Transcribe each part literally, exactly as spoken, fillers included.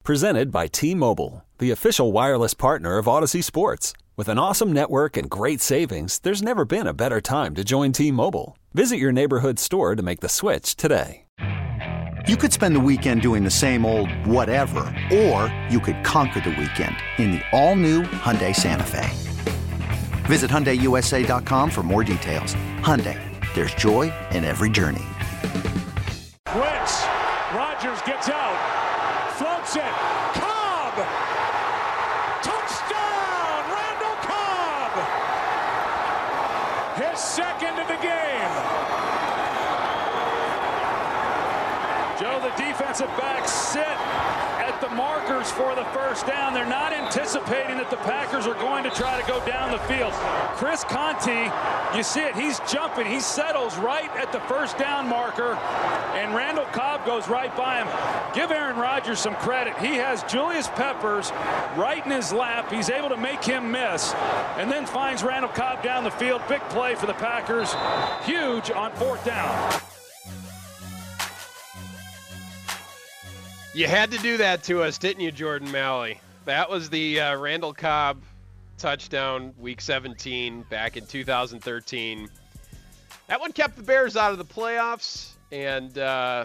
Presented by T-Mobile, the official wireless partner of Odyssey Sports. With an awesome network and great savings, there's never been a better time to join T-Mobile. Visit your neighborhood store to make the switch today. You could spend the weekend doing the same old whatever, or you could conquer the weekend in the all-new Hyundai Santa Fe. Visit Hyundai U S A dot com for more details. Hyundai, there's joy in every journey. Blitz, Rodgers gets out, floats it, Cobb! Touchdown, Randall Cobb! His second of the game. Joe, the defensive backs sit at the markers for the first down. They're not anticipating that the Packers are going to try to go down the field. Chris Conte, you see it, he's jumping. He settles right at the first down marker, and Randall Cobb goes right by him. Give Aaron Rodgers some credit. He has Julius Peppers right in his lap. He's able to make him miss, and then finds Randall Cobb down the field. Big play for the Packers. Huge on fourth down. You had to do that to us, didn't you, Jordan Malley? That was the uh, Randall Cobb touchdown, week seventeen, back in two thousand thirteen. That one kept the Bears out of the playoffs, and uh,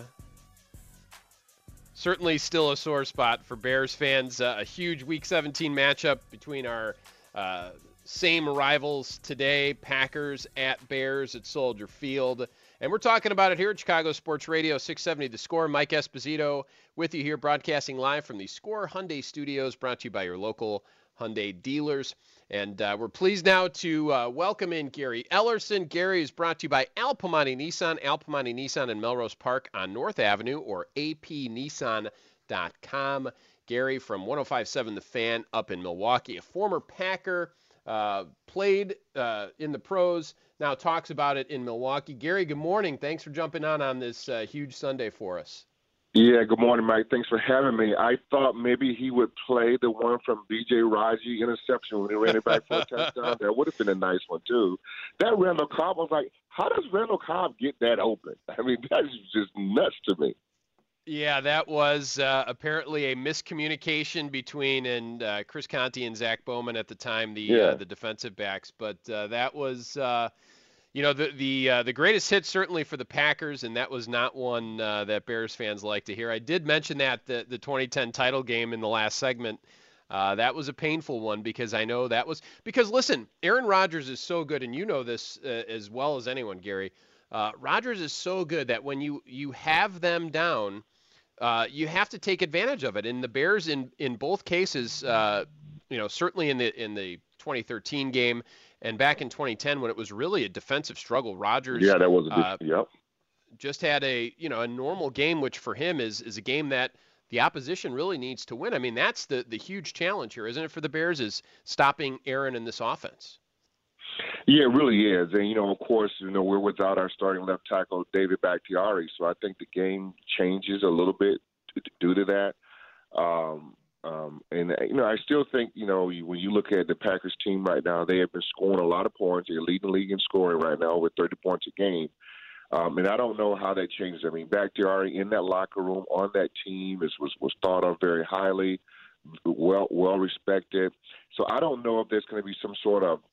certainly still a sore spot for Bears fans. Uh, a huge week seventeen matchup between our uh, same rivals today, Packers at Bears at Soldier Field. And we're talking about it here at Chicago Sports Radio, six seventy The Score. Mike Esposito with you here, broadcasting live from the Score Hyundai Studios, brought to you by your local Hyundai dealers. And uh, we're pleased now to uh, welcome in Gary Ellerson. Gary is brought to you by Al Piemonte Nissan, Al Piemonte Nissan in Melrose Park on North Avenue, or a p nissan dot com. Gary from one oh five point seven The Fan up in Milwaukee, a former Packer, uh, played uh, in the pros, now talks about it in Milwaukee. Gary, good morning. Thanks for jumping on on this uh, huge Sunday for us. Yeah, good morning, Mike. Thanks for having me. I thought maybe he would play the one from B J Raji interception when he ran it back for a touchdown. That would have been a nice one, too. That Randall Cobb, I was like, how does Randall Cobb get that open? I mean, that's just nuts to me. Yeah, that was uh, apparently a miscommunication between and uh, Chris Conte and Zach Bowman at the time, the Yeah. uh, the defensive backs. But uh, that was, uh, you know, the the uh, the greatest hit certainly for the Packers, and that was not one uh, that Bears fans like to hear. I did mention that the the twenty ten title game in the last segment. Uh, that was a painful one because I know that was because listen, Aaron Rodgers is so good, and you know this uh, as well as anyone, Gary. Uh, Rodgers is so good that when you you have them down. Uh, you have to take advantage of it. And the Bears, in, in both cases, uh, you know, certainly in the in the twenty thirteen game and back in twenty ten when it was really a defensive struggle, Rodgers Yeah, that was a uh, yep. just had a you know a normal game, which for him is is a game that the opposition really needs to win. I mean, that's the the huge challenge here, isn't it, for the Bears, is stopping Aaron in this offense. Yeah, it really is. And, you know, of course, you know, we're without our starting left tackle, David Bakhtiari. So I think the game changes a little bit due to that. Um, um, and, you know, I still think, you know, when you look at the Packers team right now, they have been scoring a lot of points. They're leading the league in scoring right now with thirty points a game. Um, and I don't know how that changes. I mean, Bakhtiari in that locker room on that team is, was, was thought of very highly, well, well respected. So I don't know if there's going to be some sort of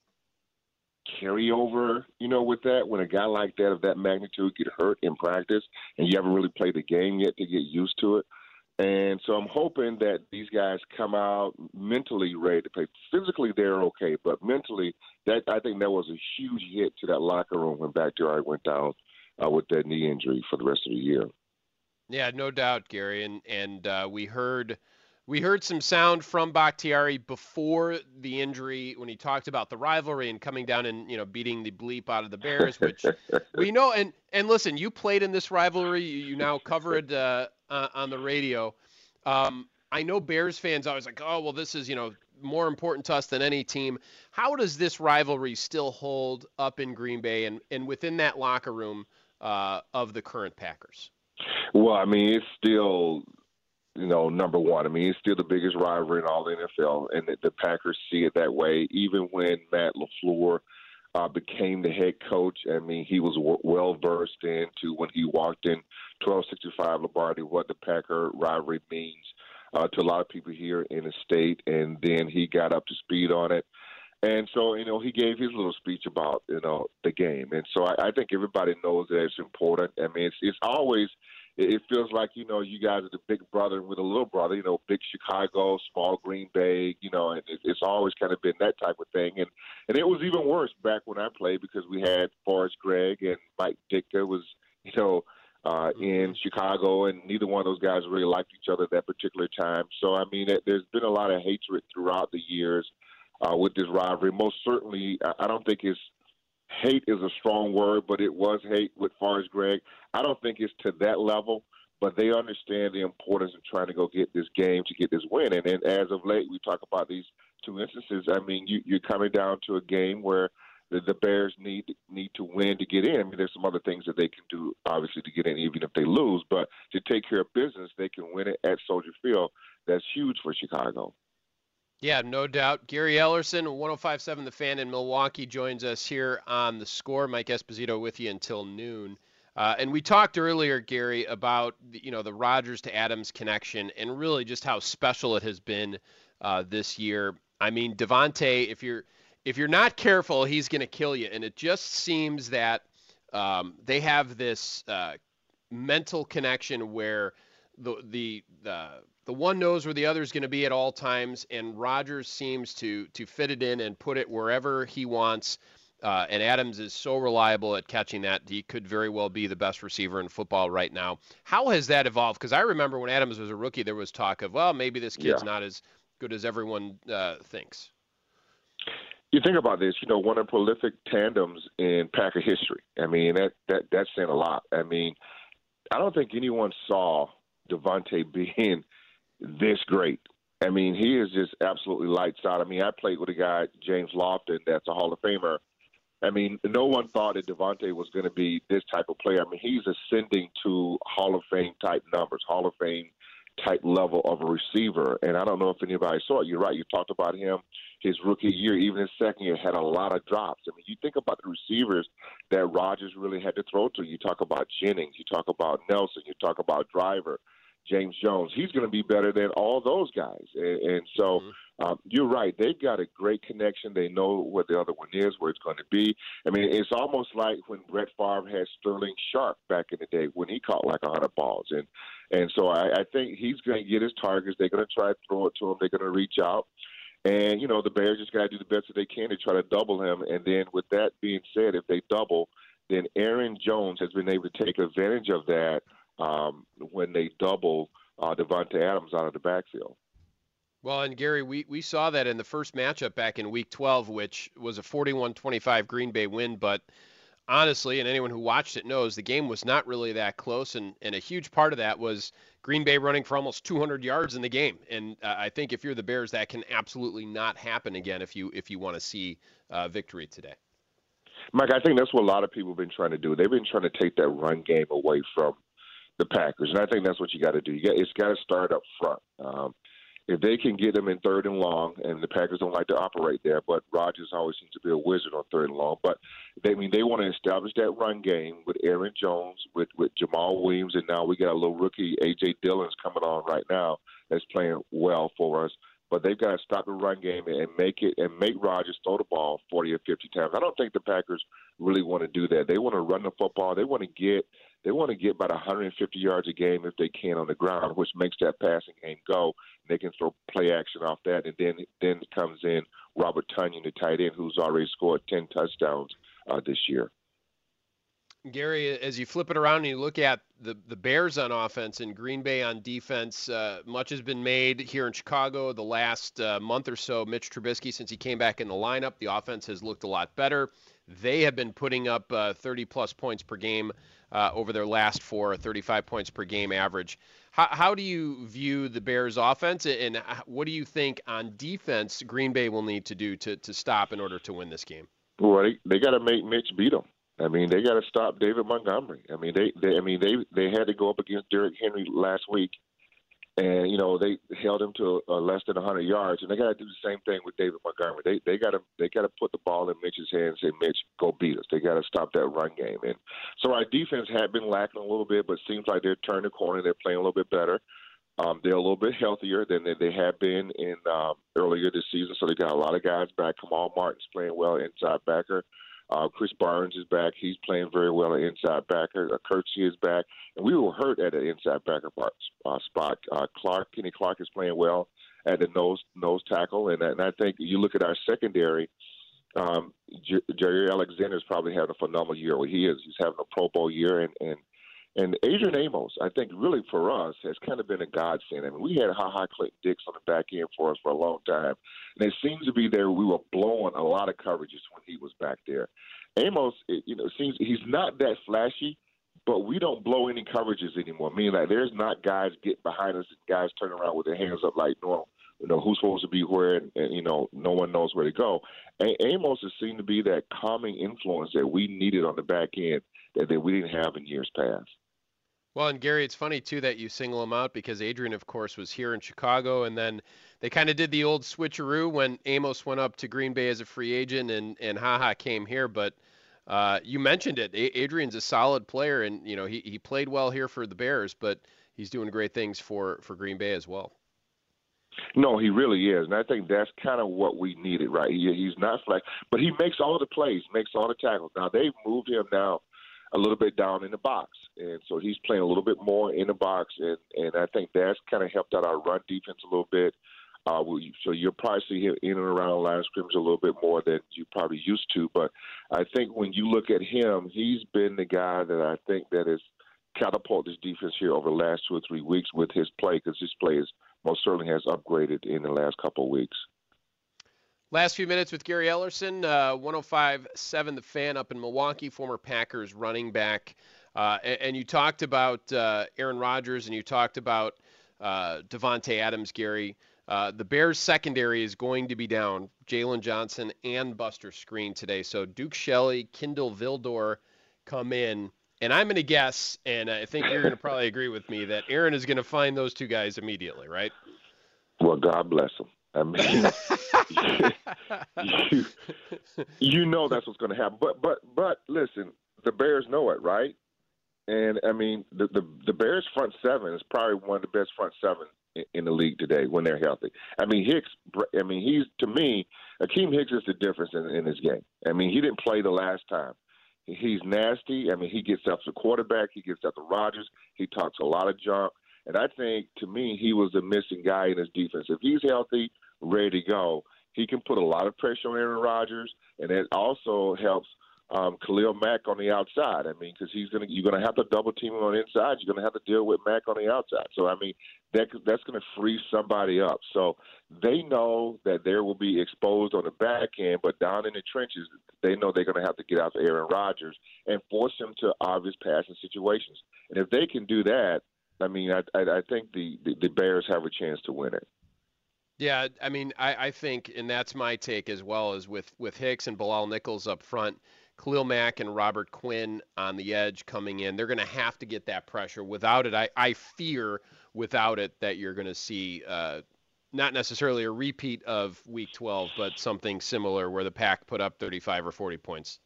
carryover, you know, with that, when a guy like that of that magnitude get hurt in practice and you haven't really played the game yet to get used to it. And so I'm hoping that these guys come out mentally ready to play. Physically, they're okay, but mentally, that I think that was a huge hit to that locker room when Bakhtiari went down uh, with that knee injury for the rest of the year. Yeah, no doubt, Gary. And and uh, we heard we heard some sound from Bakhtiari before the injury when he talked about the rivalry and coming down and, you know, beating the bleep out of the Bears, which we know. And, and listen, you played in this rivalry. You, you now cover it uh, uh, on the radio. Um, I know Bears fans always like, oh, well, this is, you know, more important to us than any team. How does this rivalry still hold up in Green Bay and, and within that locker room uh, of the current Packers? Well, I mean, it's still, you know, number one. I mean, it's still the biggest rivalry in all the N F L, and the, the Packers see it that way. Even when Matt LaFleur uh, became the head coach, I mean, he was w- well-versed into when he walked in twelve sixty-five Lombardi what the Packer rivalry means uh, to a lot of people here in the state, and then he got up to speed on it. And so, you know, he gave his little speech about, you know, the game. And so I, I think everybody knows that it's important. I mean, it's, it's always – it feels like, you know, you guys are the big brother with a little brother, you know, big Chicago, small Green Bay, you know, and it, it's always kind of been that type of thing. And and it was even worse back when I played because we had Forrest Gregg and Mike Ditka was, you know, uh, in Chicago, and neither one of those guys really liked each other at that particular time. So, I mean, it, there's been a lot of hatred throughout the years. Uh, with this rivalry. Most certainly, I don't think it's hate is a strong word, but it was hate with Forrest Gregg. I don't think it's to that level, but they understand the importance of trying to go get this game to get this win. And, and as of late, we talk about these two instances. I mean, you, you're coming down to a game where the, the Bears need need to win to get in. I mean, there's some other things that they can do, obviously, to get in, even if they lose. But to take care of business, they can win it at Soldier Field. That's huge for Chicago. Yeah, no doubt. Gary Ellerson, one oh five point seven The Fan in Milwaukee, joins us here on The Score. Mike Esposito with you until noon. Uh, and we talked earlier, Gary, about the, you know the Rodgers to Adams connection and really just how special it has been uh, this year. I mean, Davante, if you're if you're not careful, he's going to kill you. And it just seems that um, they have this uh, mental connection where the the the The one knows where the other is going to be at all times, and Rodgers seems to to fit it in and put it wherever he wants. Uh, and Adams is so reliable at catching that he could very well be the best receiver in football right now. How has that evolved? Because I remember when Adams was a rookie, there was talk of, well, maybe this kid's yeah. not as good as everyone uh, thinks. You think about this, you know, one of the prolific tandems in Packer history. I mean, that, that that's saying a lot. I mean, I don't think anyone saw Davante being this great. I mean, he is just absolutely lights out. I mean, I played with a guy, James Lofton, that's a Hall of Famer. I mean, no one thought that Davante was going to be this type of player. I mean, he's ascending to Hall of Fame type numbers, Hall of Fame type level of a receiver. And I don't know if anybody saw it. You're right. You talked about him his rookie year, even his second year, had a lot of drops. I mean, you think about the receivers that Rodgers really had to throw to. You talk about Jennings. You talk about Nelson. You talk about Driver. James Jones, he's going to be better than all those guys. And, and so mm-hmm. um, you're right. They've got a great connection. They know where the other one is, where it's going to be. I mean, it's almost like when Brett Favre had Sterling Sharp back in the day when he caught like one hundred balls. And and so I, I think he's going to get his targets. They're going to try to throw it to him. They're going to reach out. And, you know, the Bears just got to do the best that they can to try to double him. And then with that being said, if they double, then Aaron Jones has been able to take advantage of that Um, when they double uh, Davante Adams out of the backfield. Well, and Gary, we, we saw that in the first matchup back in Week twelve, which was a forty-one twenty-five Green Bay win. But honestly, and anyone who watched it knows, the game was not really that close. And, and a huge part of that was Green Bay running for almost two hundred yards in the game. And uh, I think if you're the Bears, that can absolutely not happen again if you if you want to see uh, victory today. Mike, I think that's what a lot of people have been trying to do. They've been trying to take that run game away from the Packers, and I think that's what you got to do. You got, it's got to start up front. Um, if they can get them in third and long, and the Packers don't like to operate there, but Rodgers always seems to be a wizard on third and long. But they I mean they want to establish that run game with Aaron Jones, with with Jamal Williams, and now we got a little rookie A J Dillon's coming on right now that's playing well for us. But they've got to stop the run game and make it and make Rodgers throw the ball forty or fifty times. I don't think the Packers really want to do that. They want to run the football. They want to get they want to get about one hundred fifty yards a game if they can on the ground, which makes that passing game go. They can throw play action off that, and then then comes in Robert Tonyan, the tight end, who's already scored ten touchdowns uh, this year. Gary, as you flip it around and you look at the, the Bears on offense and Green Bay on defense, uh, much has been made here in Chicago the last uh, month or so. Mitch Trubisky, since he came back in the lineup, the offense has looked a lot better. They have been putting up uh, thirty-plus points per game uh, over their last four, thirty-five points per game average. How, how do you view the Bears' offense, and what do you think on defense Green Bay will need to do to, to stop in order to win this game? Well, they, they got to make Mitch beat them. I mean, they got to stop David Montgomery. I mean, they, they I mean, they, they had to go up against Derrick Henry last week, and you know they held him to uh, less than one hundred yards, and they got to do the same thing with David Montgomery. They they got to they got to put the ball in Mitch's hands and say, Mitch, go beat us. They got to stop that run game, and so our defense had been lacking a little bit, but it seems like they're turning the corner. They're playing a little bit better. Um, they're a little bit healthier than they, they have been in um, earlier this season, so they got a lot of guys back. Kamal Martin's playing well, inside backer. Uh, Chris Barnes is back. He's playing very well at inside backer. Uh, Kirksey is back. And we were hurt at the inside backer part, uh, spot. Uh, Clark, Kenny Clark is playing well at the nose nose tackle. And, and I think you look at our secondary, um, J- Jerry Alexander's probably having a phenomenal year. Well, he is. He's having a Pro Bowl year. And, and, and Adrian Amos, I think, really for us, has kind of been a godsend. I mean, we had Ha Ha Clinton Dix on the back end for us for a long time. And it seems to be there we were blowing a lot of coverages when he was back there. Amos, you know, seems he's not that flashy, but we don't blow any coverages anymore. Meaning, like, there's not guys get behind us and guys turn around with their hands up like, no, you know, who's supposed to be where, and, and you know, no one knows where to go. And Amos has seemed to be that calming influence that we needed on the back end that, that we didn't have in years past. Well, and Gary, it's funny, too, that you single him out because Adrian, of course, was here in Chicago, and then they kind of did the old switcheroo when Amos went up to Green Bay as a free agent and, and Ha Ha came here. But uh, you mentioned it. A- Adrian's a solid player, and, you know, he, he played well here for the Bears, but he's doing great things for, for Green Bay as well. No, he really is, and I think that's kind of what we needed, right? He, he's not flat, but he makes all the plays, makes all the tackles. Now, they've moved him now a little bit down in the box, and so he's playing a little bit more in the box, and, and I think that's kind of helped out our run defense a little bit. Uh, we, so you'll probably see him in and around the line of scrimmage a little bit more than you probably used to, but I think when you look at him, he's been the guy that I think that has catapulted this defense here over the last two or three weeks with his play, because his play is most certainly has upgraded in the last couple of weeks. Last few minutes with Gary Ellerson, uh, one oh five point seven The Fan up in Milwaukee, former Packers running back. Uh, and, and you talked about uh, Aaron Rodgers, and you talked about uh, Devontae Adams, Gary. Uh, the Bears secondary is going to be down Jalen Johnson and Buster Skrine today. So Duke Shelley, Kindle Vildor come in. And I'm going to guess, and I think you're going to probably agree with me, that Aaron is going to find those two guys immediately, right? Well, God bless him. I mean, you, you know that's what's going to happen. But but but listen, the Bears know it, right? And I mean, the the, the Bears front seven is probably one of the best front seven in, in the league today when they're healthy. I mean, Hicks. I mean, he's to me, Akeem Hicks is the difference in, in this game. I mean, he didn't play the last time. He's nasty. I mean, he gets up to the quarterback. He gets up to Rodgers. He talks a lot of junk. And I think, to me, he was the missing guy in his defense. If he's healthy, ready to go, he can put a lot of pressure on Aaron Rodgers, and it also helps um, Khalil Mack on the outside. I mean, because he's gonna you're gonna have to double team him on the inside. You're gonna have to deal with Mack on the outside. So I mean, that that's gonna free somebody up. So they know that there will be exposed on the back end, but down in the trenches, they know they're gonna have to get out to Aaron Rodgers and force him to obvious passing situations. And if they can do that, I mean, I I, I think the, the the Bears have a chance to win it. Yeah, I mean, I, I think, and that's my take as well, is with, with Hicks and Bilal Nichols up front, Khalil Mack and Robert Quinn on the edge coming in, they're going to have to get that pressure. Without it, I, I fear without it that you're going to see uh, not necessarily a repeat of Week twelve, but something similar where the Pack put up thirty-five or forty points.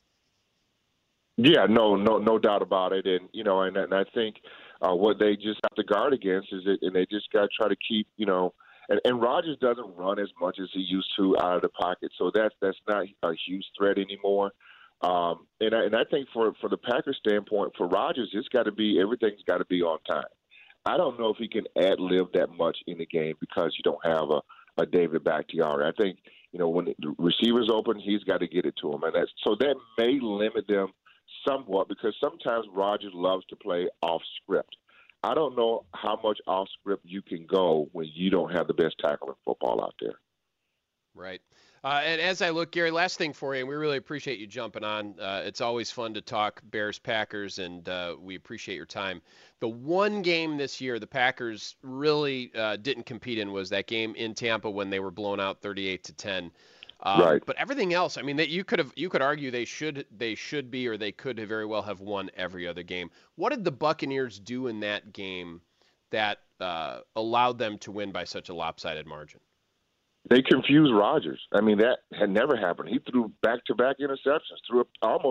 Yeah, no, no, no doubt about it. And, you know, and, and I think uh, what they just have to guard against is it, and they just got to try to keep, you know, And, and Rodgers doesn't run as much as he used to out of the pocket, so that's that's not a huge threat anymore. Um, and, I, and I think for, for the Packers standpoint, for Rodgers, it's got to be everything's got to be on time. I don't know if he can ad-lib that much in the game because you don't have a, a David Bakhtiari. I think you know when the receiver's open, he's got to get it to him, and that's so that may limit them somewhat because sometimes Rodgers loves to play off script. I don't know how much off script you can go when you don't have the best tackle in football out there. Right. Uh, and as I look, Gary, last thing for you, and we really appreciate you jumping on. Uh, it's always fun to talk Bears Packers, and uh, we appreciate your time. The one game this year the Packers really uh, didn't compete in was that game in Tampa when they were blown out thirty-eight to ten. Um, right. But everything else, I mean, that you could have, you could argue they should, they should be, or they could have very well have won every other game. What did the Buccaneers do in that game that uh, allowed them to win by such a lopsided margin? They confused Rodgers. I mean, that had never happened. He threw back-to-back interceptions, threw almost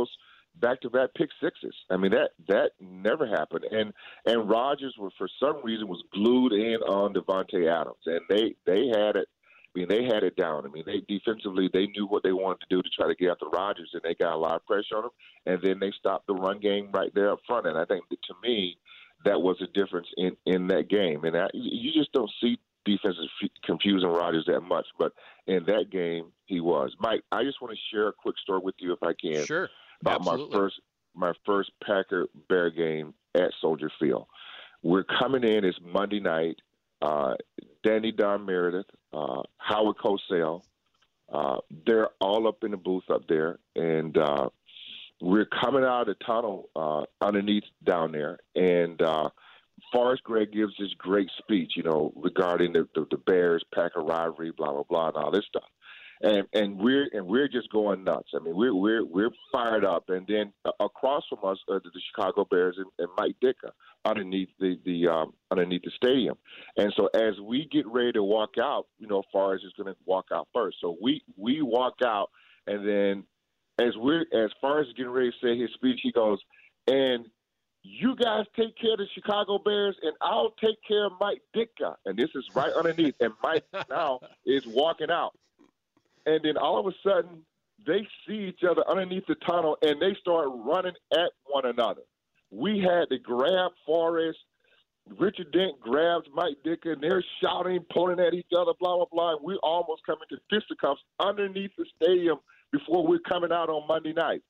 back-to-back pick sixes. I mean, that that never happened. And and Rodgers, was, for some reason, was glued in on Davante Adams. And they, they had it. I mean, they had it down. I mean, they defensively, they knew what they wanted to do to try to get after Rodgers, and they got a lot of pressure on them. And then they stopped the run game right there up front. And I think, that, to me, that was a difference in, in that game. And I, you just don't see defenses confusing Rodgers that much. But in that game, he was. Mike, I just want to share a quick story with you, if I can. Sure. About Absolutely. my first my first Packer-Bear game at Soldier Field. We're coming in. It's Monday night. Uh, Danny Don Meredith, uh, Howard Cosell, uh, they're all up in the booth up there. And uh, we're coming out of the tunnel uh, underneath down there. And uh, Forrest Gregg gives this great speech, you know, regarding the, the, the Bears-Packer rivalry, blah, blah, blah, and all this stuff. And and we're and we're just going nuts. I mean, we're we're we're fired up. And then uh, across from us, uh, the Chicago Bears and, and Mike Ditka underneath the the um, underneath the stadium. And so as we get ready to walk out, you know, Forrest is going to walk out first. So we we walk out, and then as we're as Forrest is getting ready to say his speech, he goes, and you guys take care of the Chicago Bears, and I'll take care of Mike Ditka. And this is right underneath. And Mike now is walking out. And then all of a sudden, they see each other underneath the tunnel, and they start running at one another. We had to grab Forrest. Richard Dent grabs Mike Ditka, and they're shouting, pulling at each other, blah, blah, blah. And we're almost coming to fisticuffs underneath the stadium before we're coming out on Monday night.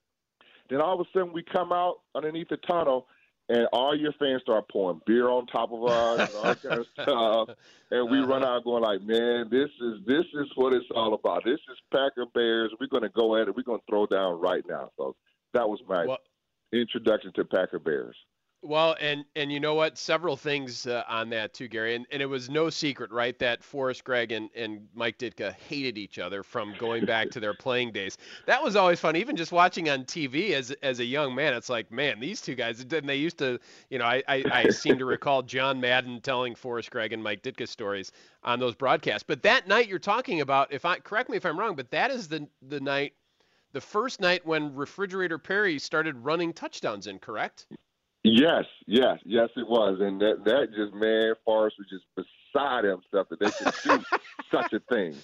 Then all of a sudden, we come out underneath the tunnel, and all your fans start pouring beer on top of us and all that kind of stuff. And we run out going like, man, this is this is what it's all about. This is Packer Bears. We're going to go at it. We're going to throw down right now. So that was my well, introduction to Packer Bears. Well, and, and you know what? Several things uh, on that too, Gary. And, and it was no secret, right, that Forrest Gregg and, and Mike Ditka hated each other from going back to their playing days. That was always fun. Even just watching on T V as as a young man, it's like, man, these two guys, and they used to, you know, I, I, I seem to recall John Madden telling Forrest Gregg and Mike Ditka stories on those broadcasts. But that night you're talking about, if I correct me if I'm wrong, but that is the the night, the first night when Refrigerator Perry started running touchdowns in, correct? Yes, yes, yes, it was. And that, that just, man, Forrest was just beside himself that they could do such a thing.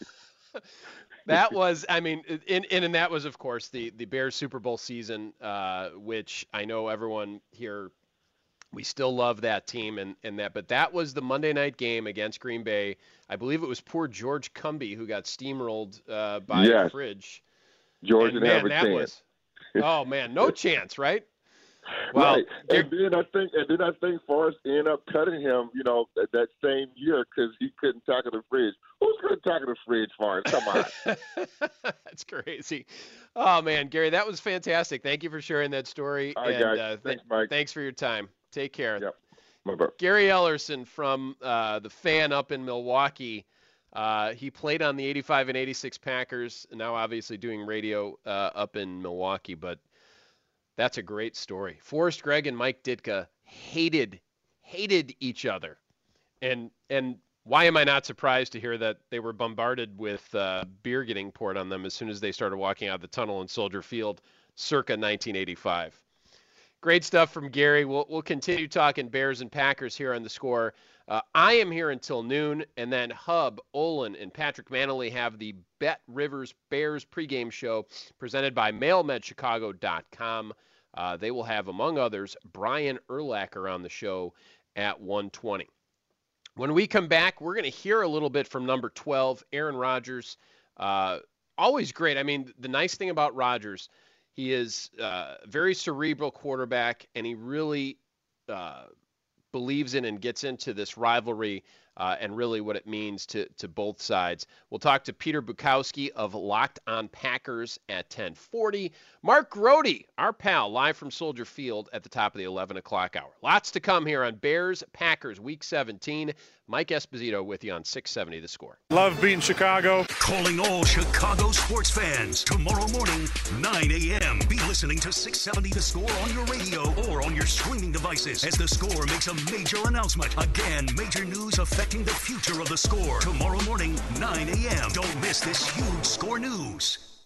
That was, I mean, and, and that was, of course, the, the Bears Super Bowl season, uh, which I know everyone here, we still love that team and, and that. But that was the Monday night game against Green Bay. I believe it was poor George Cumby who got steamrolled uh, by yes. the Fridge. George and, didn't man, have a that chance. Was, oh, man, no chance, right? Well, right, and then I think, and then I think Forrest ended up cutting him, you know, that, that same year because he couldn't tackle the Fridge. Who's going to tackle the Fridge, Forrest? Come on. That's crazy. Oh man, Gary, that was fantastic. Thank you for sharing that story. All right, and, guys. Uh, th- thanks, Mike. Thanks for your time. Take care. Yep. Bye-bye. Gary Ellerson from uh, the Fan up in Milwaukee. Uh, he played on the eighty-five and eighty-six Packers, and now obviously doing radio uh, up in Milwaukee, but that's a great story. Forrest Gregg and Mike Ditka hated, hated each other. And and why am I not surprised to hear that they were bombarded with uh, beer getting poured on them as soon as they started walking out of the tunnel in Soldier Field circa nineteen eighty-five. Great stuff from Gary. We'll, we'll continue talking Bears and Packers here on The Score. Uh, I am here until noon, and then Hub, Olin, and Patrick Manley have the Bet Rivers Bears pregame show presented by mail med chicago dot com. Uh, they will have, among others, Brian Urlacher on the show at one twenty. When we come back, we're going to hear a little bit from number twelve, Aaron Rodgers. Uh, always great. I mean, the nice thing about Rodgers, he is a very cerebral quarterback, and he really uh, believes in and gets into this rivalry uh, and really what it means to, to both sides. We'll talk to Peter Bukowski of Locked On Packers at ten forty. Mark Grody, our pal, live from Soldier Field at the top of the eleven o'clock hour. Lots to come here on Bears Packers Week seventeen. Mike Esposito with you on six seventy The Score. Love beating Chicago. Calling all Chicago sports fans. Tomorrow morning, nine a.m. Be listening to six seventy The Score on your radio or on your streaming devices as The Score makes a major announcement. Again, major news affecting the future of The Score. Tomorrow morning, nine a.m. Don't miss this huge Score news.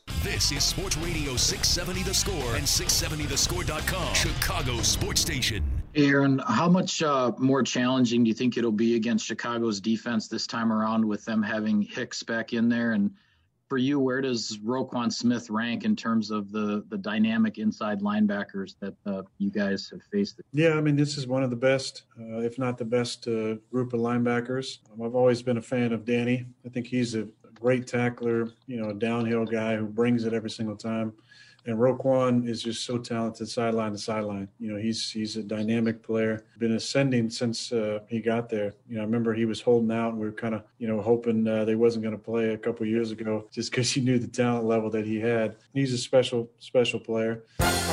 This is Sports Radio six seventy The Score and six seventy the score dot com, Chicago's sports station. Aaron, how much uh, more challenging do you think it'll be against Chicago's defense this time around with them having Hicks back in there? And for you, where does Roquan Smith rank in terms of the, the dynamic inside linebackers that uh, you guys have faced? Yeah, I mean, this is one of the best, uh, if not the best uh, group of linebackers. Um, I've always been a fan of Danny. I think he's a great tackler, you know, a downhill guy who brings it every single time. And Roquan is just so talented sideline to sideline. You know, he's he's a dynamic player, been ascending since uh, he got there. You know, I remember he was holding out and we were kind of, you know, hoping uh, they wasn't going to play a couple years ago just because you knew the talent level that he had. He's a special, special player.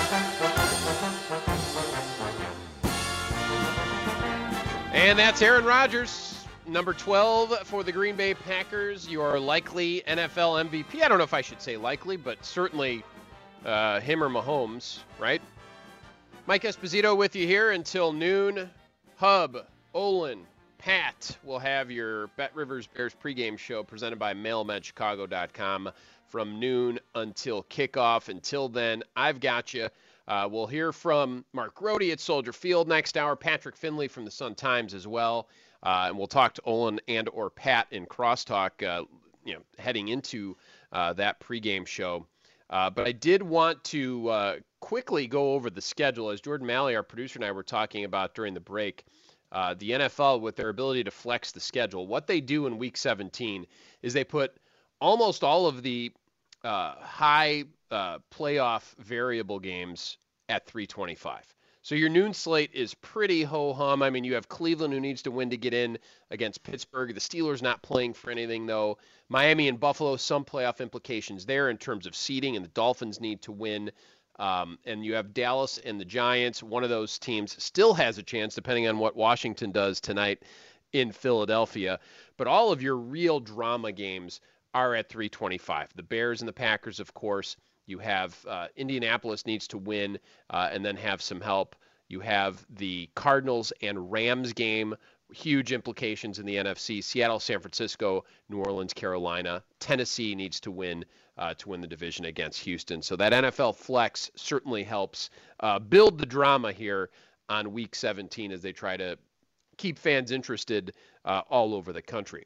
And that's Aaron Rodgers, number twelve for the Green Bay Packers, your likely N F L M V P. I don't know if I should say likely, but certainly uh, him or Mahomes, right? Mike Esposito with you here until noon. Hub, Olin, Pat will have your Bet Rivers Bears pregame show presented by mail med chicago dot com from noon until kickoff. Until then, I've got you. Uh, we'll hear from Mark Grody at Soldier Field next hour, Patrick Finley from the Sun-Times as well. Uh, and we'll talk to Olin and or Pat in crosstalk, uh, you know, heading into uh, that pregame show. Uh, but I did want to uh, quickly go over the schedule. As Jordan Malley, our producer, and I were talking about during the break, uh, the N F L, with their ability to flex the schedule, what they do in Week seventeen is they put almost all of the uh, high uh, playoff variable games at three twenty-five. So your noon slate is pretty ho-hum. I mean, you have Cleveland, who needs to win to get in against Pittsburgh. The Steelers not playing for anything, though. Miami and Buffalo, some playoff implications there in terms of seeding, and the Dolphins need to win. Um, and you have Dallas and the Giants. One of those teams still has a chance, depending on what Washington does tonight in Philadelphia. But all of your real drama games are at three twenty-five. The Bears and the Packers, of course. You have uh, Indianapolis needs to win uh, and then have some help. You have the Cardinals and Rams game, huge implications in the N F C. Seattle, San Francisco, New Orleans, Carolina. Tennessee needs to win uh, to win the division against Houston. So that N F L flex certainly helps uh, build the drama here on Week seventeen as they try to keep fans interested uh, all over the country.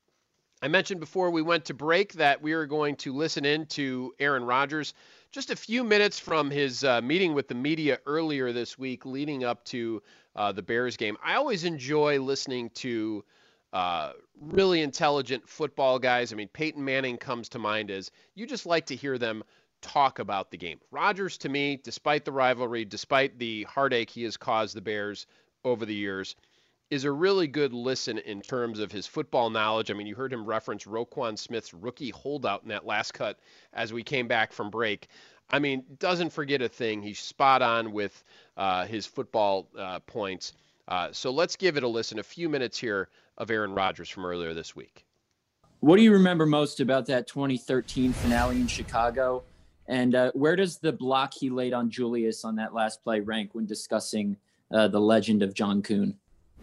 I mentioned before we went to break that we are going to listen in to Aaron Rodgers just a few minutes from his uh, meeting with the media earlier this week leading up to uh, the Bears game. I always enjoy listening to uh, really intelligent football guys. I mean, Peyton Manning comes to mind as you just like to hear them talk about the game. Rodgers, to me, despite the rivalry, despite the heartache he has caused the Bears over the years, is a really good listen in terms of his football knowledge. I mean, you heard him reference Roquan Smith's rookie holdout in that last cut as we came back from break. I mean, doesn't forget a thing. He's spot on with uh, his football uh, points. Uh, so let's give it a listen. A few minutes here of Aaron Rodgers from earlier this week. What do you remember most about that twenty thirteen finale in Chicago? And uh, where does the block he laid on Julius on that last play rank when discussing uh, the legend of John Kuhn?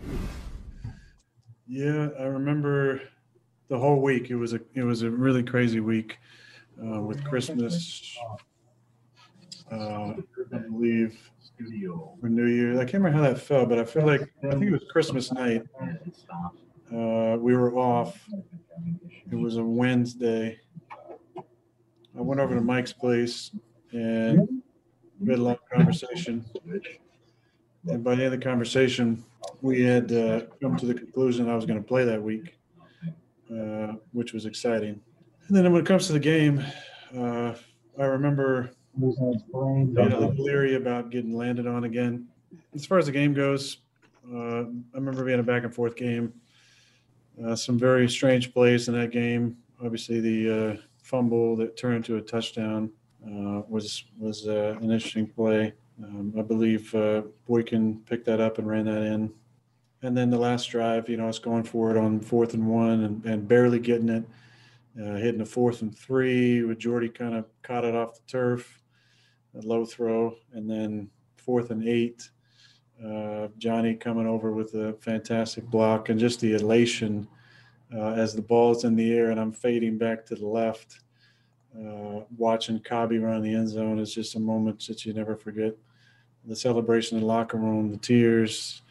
Yeah, I remember the whole week. It was a it was a really crazy week uh, with Christmas, uh, I believe, or New Year. I can't remember how that fell, but I feel like I think it was Christmas night. Uh, we were off. It was a Wednesday. I went over to Mike's place and we had a long conversation. And by the end of the conversation, we had uh, come to the conclusion I was going to play that week, uh, which was exciting. And then when it comes to the game, uh, I remember being a little leery about getting landed on again. As far as the game goes, uh, I remember being a back-and-forth game. Uh, some very strange plays in that game. Obviously, the uh, fumble that turned into a touchdown uh, was was uh, an interesting play. Um, I believe uh, Boykin picked that up and ran that in. And then the last drive, you know, I was going for it on fourth and one and, and barely getting it, uh, hitting a fourth and three with Jordy kind of caught it off the turf, a low throw. And then fourth and eight, uh, Johnny coming over with a fantastic block and just the elation uh, as the ball's in the air and I'm fading back to the left. Uh, watching Cobby run the end zone is just a moment that you never forget. The celebration in the locker room, the tears,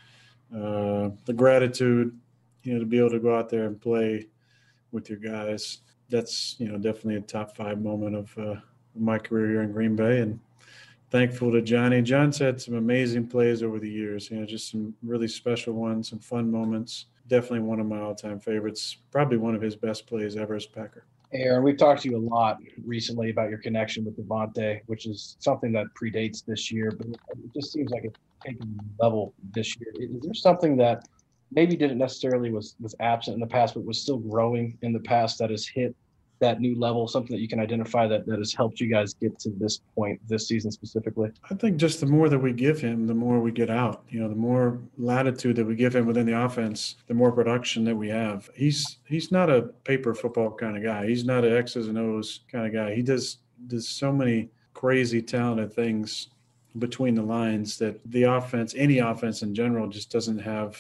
uh, the gratitude, you know, to be able to go out there and play with your guys. That's, you know, definitely a top five moment of uh, my career here in Green Bay. And thankful to Johnny. John's had some amazing plays over the years, you know, just some really special ones, some fun moments. Definitely one of my all-time favorites, probably one of his best plays ever as Packer. Aaron, we've talked to you a lot recently about your connection with Davante, which is something that predates this year, but it just seems like it's taken a level this year. Is there something that maybe didn't necessarily was, was absent in the past, but was still growing in the past that has hit that new level, something that you can identify that, that has helped you guys get to this point this season specifically? I think just the more that we give him, the more we get out. You know, the more latitude that we give him within the offense, the more production that we have. He's he's not a paper football kind of guy. He's not an X's and O's kind of guy. He does does so many crazy talented things between the lines that the offense, any offense in general, just doesn't have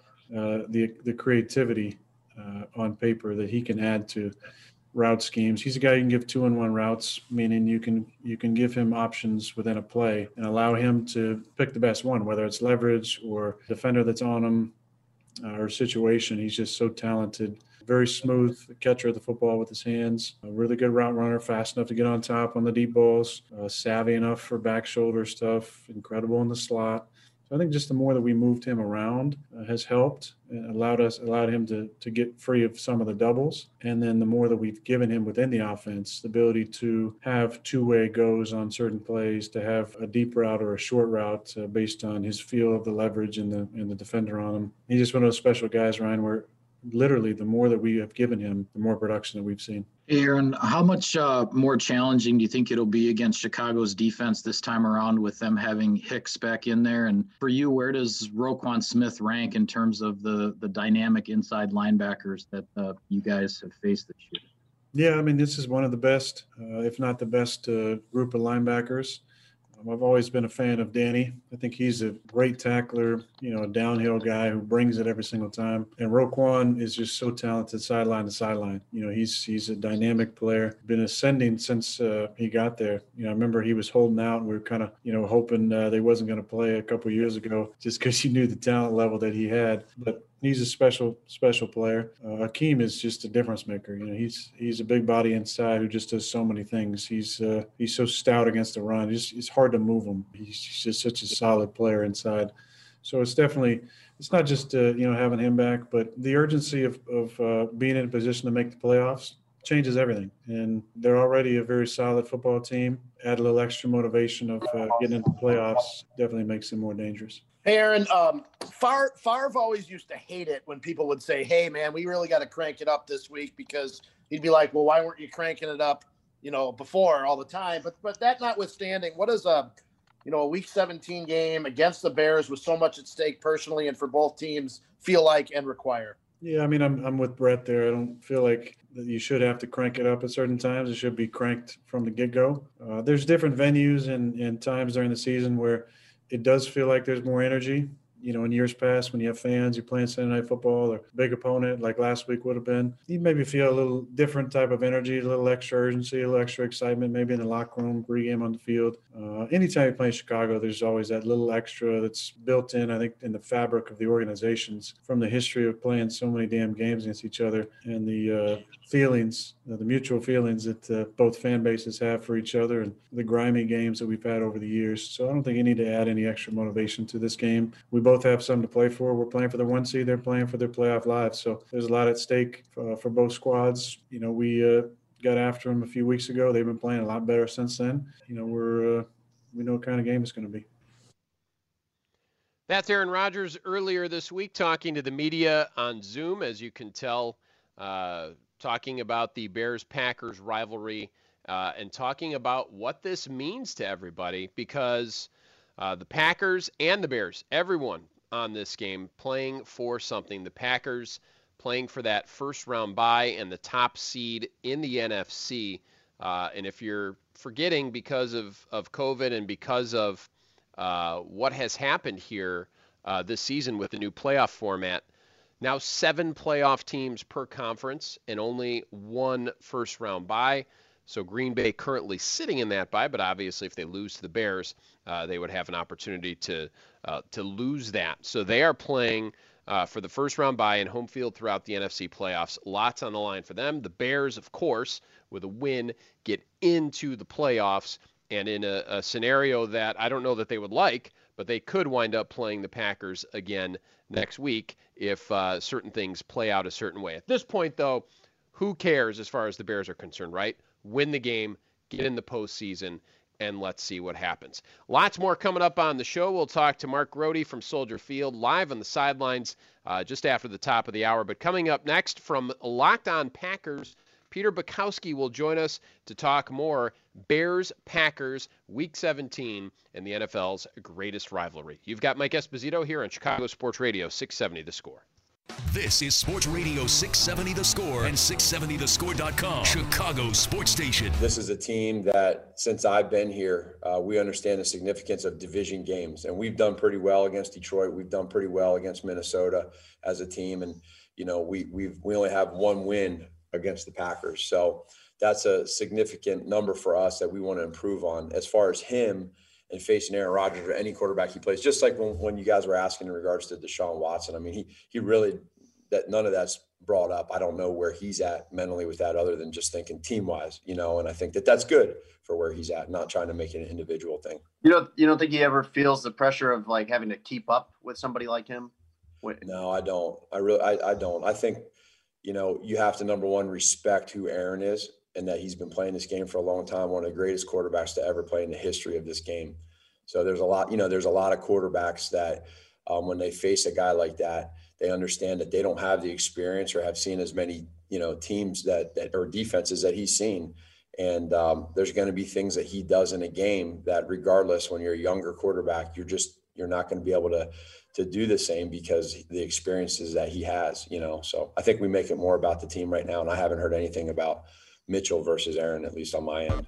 uh, the the creativity uh, on paper that he can add to route schemes. He's a guy you can give two and one routes, meaning you can you can give him options within a play and allow him to pick the best one, whether it's leverage or defender that's on him uh, or situation. He's just so talented. Very smooth catcher of the football with his hands. A really good route runner, fast enough to get on top on the deep balls, uh, savvy enough for back shoulder stuff, incredible in the slot. So I think just the more that we moved him around uh, has helped and allowed us, allowed him to to get free of some of the doubles. And then the more that we've given him within the offense, the ability to have two-way goes on certain plays, to have a deep route or a short route uh, based on his feel of the leverage and the and the defender on him. He's just one of those special guys, Ryan, where literally the more that we have given him, the more production that we've seen. Aaron, how much uh, more challenging do you think it'll be against Chicago's defense this time around with them having Hicks back in there? And for you, where does Roquan Smith rank in terms of the, the dynamic inside linebackers that uh, you guys have faced this year? Yeah, I mean, this is one of the best, uh, if not the best uh, group of linebackers. I've always been a fan of Danny. I think he's a great tackler, you know, a downhill guy who brings it every single time. And Roquan is just so talented sideline to sideline. You know, he's he's a dynamic player, been ascending since uh, he got there. You know, I remember he was holding out and we were kind of, you know, hoping uh, they wasn't going to play a couple of years ago just because you knew the talent level that he had. But he's a special, special player. Uh, Akeem is just a difference maker. You know, he's he's a big body inside who just does so many things. He's uh, he's so stout against the run. It's, it's hard to move him. He's just such a solid player inside. So it's definitely, it's not just, uh, you know, having him back, but the urgency of, of uh, being in a position to make the playoffs changes everything. And they're already a very solid football team. Add a little extra motivation of uh, getting into the playoffs definitely makes them more dangerous. Hey, Aaron, um, Favre, Favre always used to hate it when people would say, hey, man, we really got to crank it up this week, because he'd be like, well, why weren't you cranking it up, you know, before all the time? But but that notwithstanding, what is a, you know, a week seventeen game against the Bears with so much at stake personally and for both teams feel like and require? Yeah, I mean, I'm I'm with Brett there. I don't feel like that you should have to crank it up at certain times. It should be cranked from the get-go. Uh, there's different venues and, and times during the season where it does feel like there's more energy. You know, in years past, when you have fans, you're playing Sunday Night Football or a big opponent like last week would have been, you maybe feel a little different type of energy, a little extra urgency, a little extra excitement, maybe in the locker room, pregame on the field. Uh, anytime you play in Chicago, there's always that little extra that's built in, I think, in the fabric of the organizations from the history of playing so many damn games against each other and the uh, feelings, uh, the mutual feelings that uh, both fan bases have for each other and the grimy games that we've had over the years. So I don't think you need to add any extra motivation to this game. We both have something to play for. We're playing for the one seed. They're playing for their playoff lives. So there's a lot at stake uh, for both squads. You know, we uh, got after them a few weeks ago. They've been playing a lot better since then. You know, we're uh, we know what kind of game it's going to be. That's Aaron Rodgers earlier this week talking to the media on Zoom, as you can tell, uh, talking about the Bears-Packers rivalry uh, and talking about what this means to everybody, because Uh, the Packers and the Bears, everyone on this game playing for something. The Packers playing for that first round bye and the top seed in the N F C. Uh, and if you're forgetting because of, of COVID and because of uh, what has happened here uh, this season with the new playoff format, now seven playoff teams per conference and only one first round bye. So Green Bay currently sitting in that bye, but obviously if they lose to the Bears, uh, they would have an opportunity to uh, to lose that. So they are playing uh, for the first round bye in home field throughout the N F C playoffs. Lots on the line for them. The Bears, of course, with a win, get into the playoffs. And in a, a scenario that I don't know that they would like, but they could wind up playing the Packers again next week if uh, certain things play out a certain way. At this point, though, who cares as far as the Bears are concerned, right? Win the game, get in the postseason, and let's see what happens. Lots more coming up on the show. We'll talk to Mark Grote from Soldier Field live on the sidelines uh, just after the top of the hour. But coming up next from Locked On Packers, Peter Bukowski will join us to talk more Bears-Packers Week seventeen and the N F L's greatest rivalry. You've got Mike Esposito here on Chicago Sports Radio six seventy The Score. This is Sports Radio six seventy The Score and six seventy the score dot com, Chicago Sports Station. This is a team that, since I've been here, uh, we understand the significance of division games. And we've done pretty well against Detroit. We've done pretty well against Minnesota as a team. And, you know, we we've we only have one win against the Packers. So that's a significant number for us that we want to improve on. As far as him and facing Aaron Rodgers or any quarterback he plays, just like when, when you guys were asking in regards to Deshaun Watson, I mean, he he really, that none of that's brought up. I don't know where he's at mentally with that other than just thinking team-wise, you know, and I think that that's good for where he's at, not trying to make it an individual thing. You don't, you don't think he ever feels the pressure of like having to keep up with somebody like him? Wait. No, I don't. I really, I, I don't. I think, you know, you have to, number one, respect who Aaron is and that he's been playing this game for a long time, one of the greatest quarterbacks to ever play in the history of this game. So there's a lot, you know, there's a lot of quarterbacks that um, when they face a guy like that, they understand that they don't have the experience or have seen as many, you know, teams that, that or defenses that he's seen. And um, there's going to be things that he does in a game that regardless, when you're a younger quarterback, you're just, you're not going to be able to to do the same because the experiences that he has, you know. So I think we make it more about the team right now, and I haven't heard anything about Mitchell versus Aaron, at least on my end.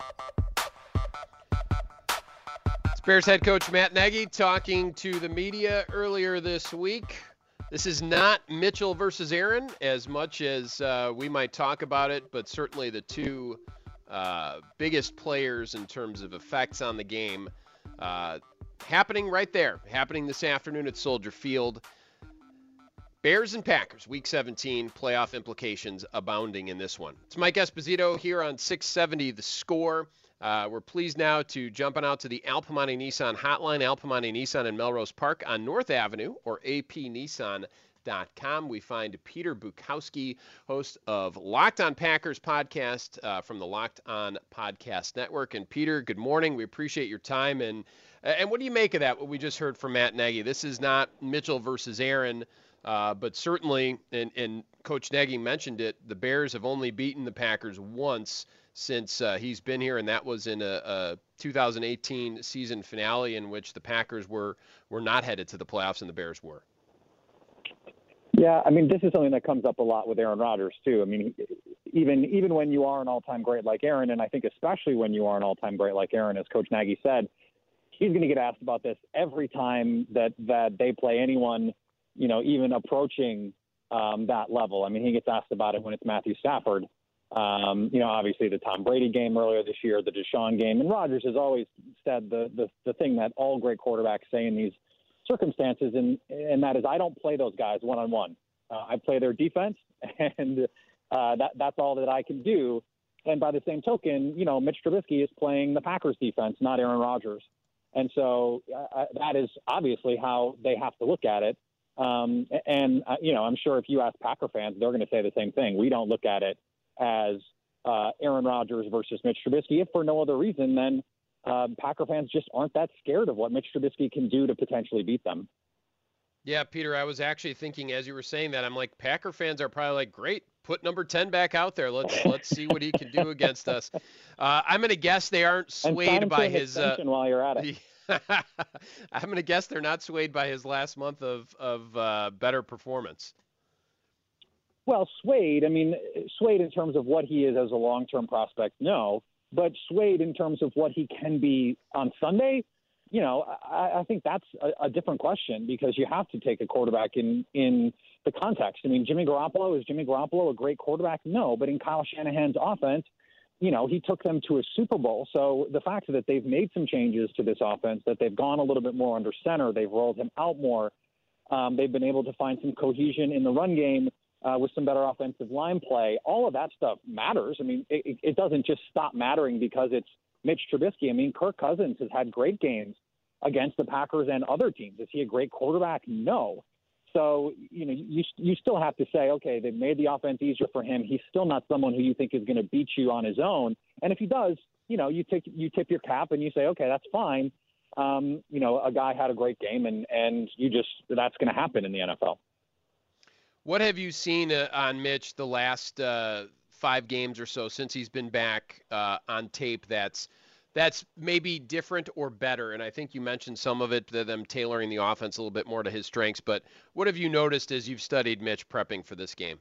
It's Bears head coach Matt Nagy talking to the media earlier this week. This is not Mitchell versus Aaron as much as uh, we might talk about it, but certainly the two uh, biggest players in terms of effects on the game uh, happening right there, happening this afternoon at Soldier Field. Bears and Packers, Week seventeen, playoff implications abounding in this one. It's Mike Esposito here on six seventy The Score. Uh, we're pleased now to jump on out to the Al Piemonte Nissan hotline, Al Piemonte Nissan in Melrose Park on North Avenue, or a p nissan dot com. We find Peter Bukowski, host of Locked On Packers podcast uh, from the Locked On Podcast Network. And Peter, good morning. We appreciate your time. And And what do you make of that, what we just heard from Matt Nagy? This is not Mitchell versus Aaron, uh, but certainly, and, and Coach Nagy mentioned it, the Bears have only beaten the Packers once since uh, he's been here, and that was in a, a two thousand eighteen season finale in which the Packers were, were not headed to the playoffs and the Bears were. Yeah, I mean, this is something that comes up a lot with Aaron Rodgers, too. I mean, even even when you are an all-time great like Aaron, and I think especially when you are an all-time great like Aaron, as Coach Nagy said, he's going to get asked about this every time that, that they play anyone, you know, even approaching um, that level. I mean, he gets asked about it when it's Matthew Stafford. Um, you know, obviously the Tom Brady game earlier this year, the Deshaun game. And Rodgers has always said the, the, the thing that all great quarterbacks say in these circumstances, and, and that is I don't play those guys one-on-one. Uh, I play their defense, and uh, that that's all that I can do. And by the same token, you know, Mitch Trubisky is playing the Packers defense, not Aaron Rodgers. And so uh, that is obviously how they have to look at it. Um, and, uh, you know, I'm sure if you ask Packer fans, they're going to say the same thing. We don't look at it as uh, Aaron Rodgers versus Mitch Trubisky, if for no other reason than uh, Packer fans just aren't that scared of what Mitch Trubisky can do to potentially beat them. Yeah, Peter, I was actually thinking as you were saying that, I'm like, Packer fans are probably like, great, put number ten back out there. Let's let's see what he can do against us. Uh, I'm going to guess they aren't swayed by his. Uh, while you're at it. I'm going to guess they're not swayed by his last month of of uh, better performance. Well, swayed. I mean, swayed in terms of what he is as a long-term prospect, no. But swayed in terms of what he can be on Sunday. You know, I, I think that's a, a different question because you have to take a quarterback in, in the context. I mean, Jimmy Garoppolo, is Jimmy Garoppolo a great quarterback? No, but in Kyle Shanahan's offense, you know, he took them to a Super Bowl. So the fact that they've made some changes to this offense, that they've gone a little bit more under center, they've rolled him out more, um, they've been able to find some cohesion in the run game uh, with some better offensive line play. All of that stuff matters. I mean, it, it doesn't just stop mattering because it's Mitch Trubisky. I mean, Kirk Cousins has had great games against the Packers and other teams. Is he a great quarterback? No. So, you know, you you still have to say, okay, they've made the offense easier for him. He's still not someone who you think is going to beat you on his own. And if he does, you know, you take you tip your cap and you say, okay, that's fine. Um, you know, a guy had a great game, and and you just that's going to happen in the N F L. What have you seen uh, on Mitch the last uh, five games or so since he's been back uh, on tape? That's That's maybe different or better, and I think you mentioned some of it, them tailoring the offense a little bit more to his strengths, but what have you noticed as you've studied Mitch prepping for this game?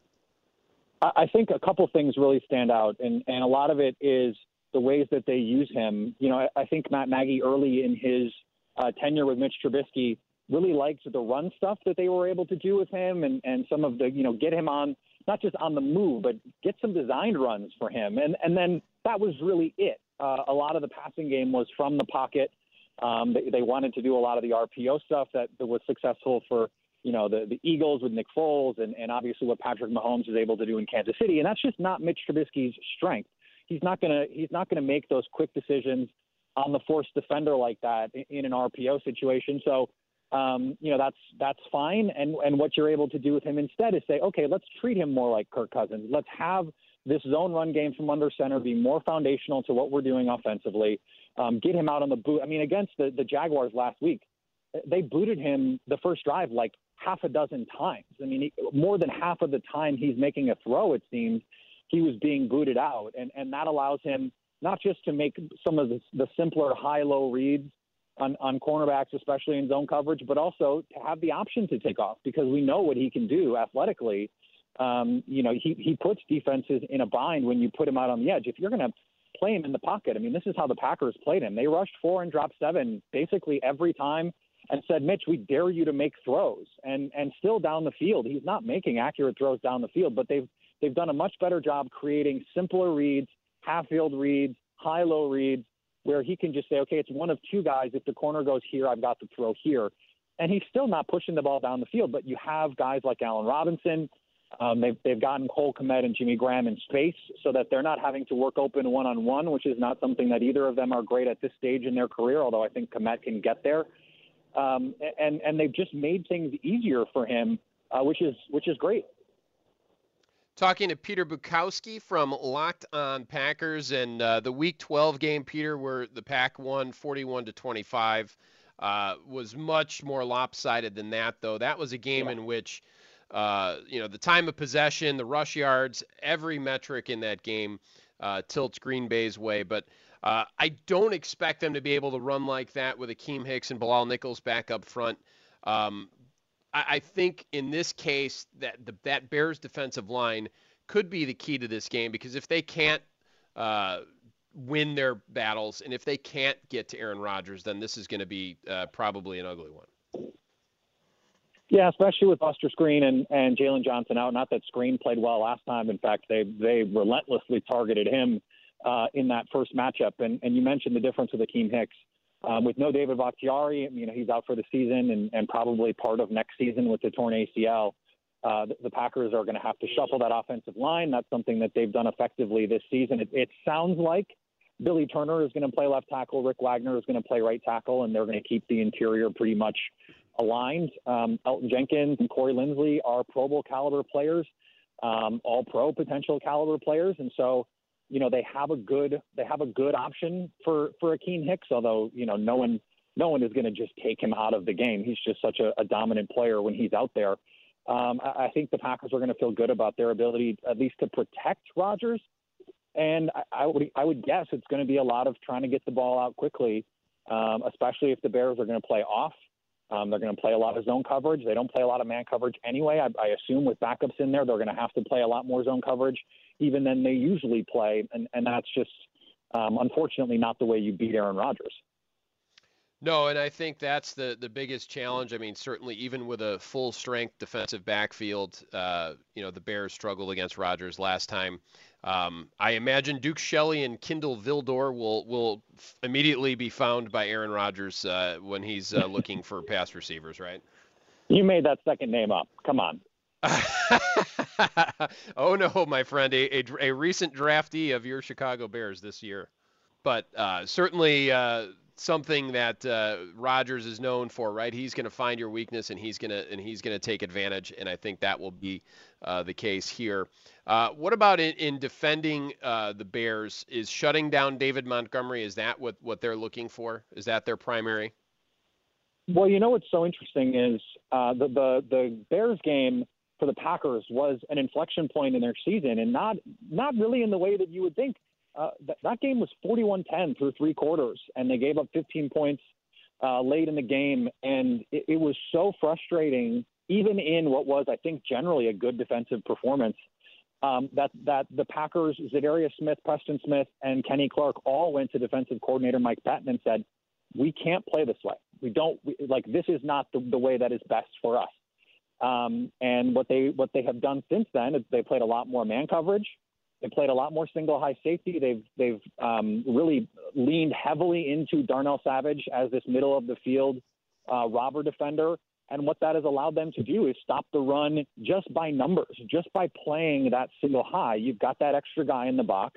I think a couple things really stand out, and, and a lot of it is the ways that they use him. You know, I, I think Matt Nagy early in his uh, tenure with Mitch Trubisky really liked the run stuff that they were able to do with him, and, and some of the, you know, get him on, not just on the move, but get some designed runs for him. And, and then that was really it. Uh, a lot of the passing game was from the pocket. Um, they, they wanted to do a lot of the R P O stuff that, that was successful for, you know, the, the Eagles with Nick Foles and, and obviously what Patrick Mahomes is able to do in Kansas City. And that's just not Mitch Trubisky's strength. He's not going to he's not going to make those quick decisions on the forced defender like that in, in an R P O situation. So, um, you know, that's that's fine. And, and what you're able to do with him instead is say, okay, let's treat him more like Kirk Cousins. Let's have this zone run game from under center be more foundational to what we're doing offensively. Um, get him out on the boot. I mean, against the, the Jaguars last week, they booted him the first drive like half a dozen times. I mean, he, more than half of the time he's making a throw, it seems, he was being booted out. And, and that allows him not just to make some of the, the simpler high-low reads on, on cornerbacks, especially in zone coverage, but also to have the option to take off because we know what he can do athletically. Um, you know, he, he puts defenses in a bind when you put him out on the edge. If you're going to play him in the pocket, I mean, this is how the Packers played him. They rushed four and dropped seven basically every time and said, Mitch, we dare you to make throws. And and still down the field, he's not making accurate throws down the field, but they've they've done a much better job creating simpler reads, half-field reads, high-low reads, where he can just say, okay, it's one of two guys. If the corner goes here, I've got the throw here. And he's still not pushing the ball down the field, but you have guys like Allen Robinson. Um, they've, they've gotten Cole Kmet and Jimmy Graham in space so that they're not having to work open one-on-one, which is not something that either of them are great at this stage in their career, although I think Kmet can get there. Um, and, and they've just made things easier for him, uh, which is which is great. Talking to Peter Bukowski from Locked On Packers and uh, the Week twelve game, Peter, where the Pack won forty-one to twenty-five, uh, was much more lopsided than that, though. That was a game yeah. in which Uh, you know, the time of possession, the rush yards, every metric in that game uh, tilts Green Bay's way. But uh, I don't expect them to be able to run like that with Akeem Hicks and Bilal Nichols back up front. Um, I, I think in this case that the, that Bears defensive line could be the key to this game because if they can't uh, win their battles and if they can't get to Aaron Rodgers, then this is going to be uh, probably an ugly one. Yeah, especially with Buster Skrine and, and Jalen Johnson out. Not that Skrine played well last time. In fact, they they relentlessly targeted him uh, in that first matchup. And, and you mentioned the difference with Akeem Hicks. Um, with no David Bakhtiari, you know, he's out for the season and, and probably part of next season with the torn A C L. Uh, the, the Packers are going to have to shuffle that offensive line. That's something that they've done effectively this season. It, it sounds like Billy Turner is going to play left tackle. Rick Wagner is going to play right tackle, and they're going to keep the interior pretty much aligned. Um, Elton Jenkins and Corey Linsley are Pro Bowl caliber players, um, all pro potential caliber players. And so, you know, they have a good, they have a good option for, for Akeem Hicks, although, you know, no one, no one is going to just take him out of the game. He's just such a, a dominant player when he's out there. Um, I, I think the Packers are going to feel good about their ability at least to protect Rodgers. And I, I would, I would guess it's going to be a lot of trying to get the ball out quickly, um, especially if the Bears are going to play off. Um, they're going to play a lot of zone coverage. They don't play a lot of man coverage anyway. I, I assume with backups in there, they're going to have to play a lot more zone coverage even than they usually play. And, and that's just, um, unfortunately, not the way you beat Aaron Rodgers. No, and I think that's the, the biggest challenge. I mean, certainly even with a full strength defensive backfield, uh, you know, the Bears struggled against Rodgers last time. Um, I imagine Duke Shelley and Kindle Vildor will will f- immediately be found by Aaron Rodgers uh, when he's uh, looking for pass receivers, right? You made that second name up. Come on. Oh no, my friend, a, a, a recent draftee of your Chicago Bears this year, but uh, certainly uh, something that uh, Rodgers is known for, right? He's going to find your weakness and he's going to and he's going to take advantage, and I think that will be uh, the case here. Uh, what about in, in defending uh, the Bears? Is shutting down David Montgomery, is that what, what they're looking for? Is that their primary? Well, you know what's so interesting is uh, the, the the Bears game for the Packers was an inflection point in their season, and not not really in the way that you would think. Uh, th- that game was forty-one ten through three quarters, and they gave up fifteen points uh, late in the game, and it, it was so frustrating, even in what was, I think, generally a good defensive performance, um, that that the Packers, Zadarius Smith, Preston Smith, and Kenny Clark all went to defensive coordinator Mike Patton and said, we can't play this way. We don't we, like this is not the, the way that is best for us. Um, and what they what they have done since then is they played a lot more man coverage. They played a lot more single high safety. They've they've um, really leaned heavily into Darnell Savage as this middle of the field uh, robber defender. And what that has allowed them to do is stop the run just by numbers, just by playing that single high. You've got that extra guy in the box.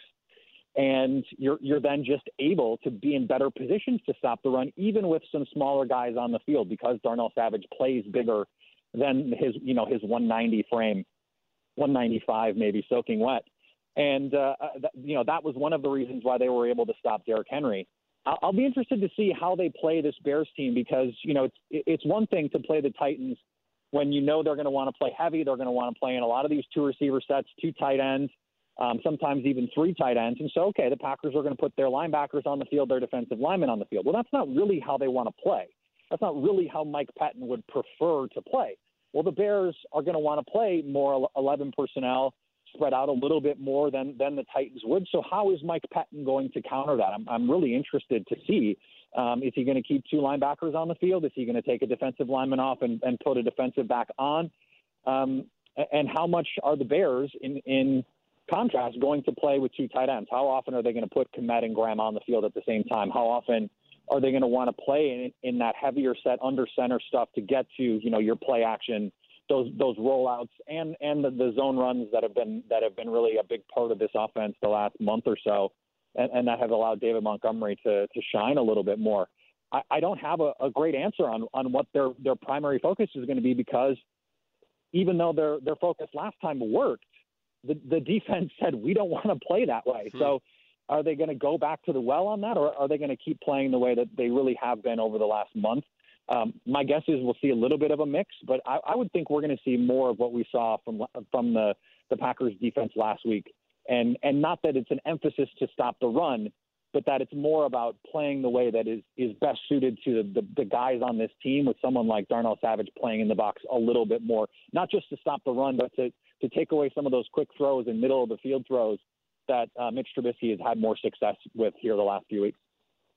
And you're you're then just able to be in better positions to stop the run, even with some smaller guys on the field, because Darnell Savage plays bigger than his you know his one ninety frame, one ninety-five maybe soaking wet. And uh, th- you know that was one of the reasons why they were able to stop Derrick Henry. I'll, I'll be interested to see how they play this Bears team, because you know it's it's one thing to play the Titans when you know they're going to want to play heavy. They're going to want to play in a lot of these two receiver sets, two tight ends. Um, sometimes even three tight ends. And so, okay, the Packers are going to put their linebackers on the field, their defensive linemen on the field. Well, that's not really how they want to play. That's not really how Mike Patton would prefer to play. Well, the Bears are going to want to play more eleven personnel, spread out a little bit more than, than the Titans would. So how is Mike Patton going to counter that? I'm, I'm really interested to see. Um, is he going to keep two linebackers on the field? Is he going to take a defensive lineman off and, and put a defensive back on? Um, and how much are the Bears in, in – contrast going to play with two tight ends? How often are they going to put Kmet and Graham on the field at the same time? How often are they going to want to play in, in that heavier set under center stuff to get to, you know, your play action, those those rollouts and and the, the zone runs that have been that have been really a big part of this offense the last month or so, and, and that have allowed David Montgomery to to shine a little bit more. I, I don't have a, a great answer on on what their their primary focus is going to be, because even though their their focus last time worked, The, the defense said, we don't want to play that way. Hmm. So are they going to go back to the well on that, or are they going to keep playing the way that they really have been over the last month? Um, my guess is we'll see a little bit of a mix, but I, I would think we're going to see more of what we saw from from the, the Packers defense last week. And, and not that it's an emphasis to stop the run, but that it's more about playing the way that is, is best suited to the, the, the guys on this team, with someone like Darnell Savage playing in the box a little bit more, not just to stop the run, but to, to take away some of those quick throws and middle of the field throws that uh, Mitch Trubisky has had more success with here the last few weeks.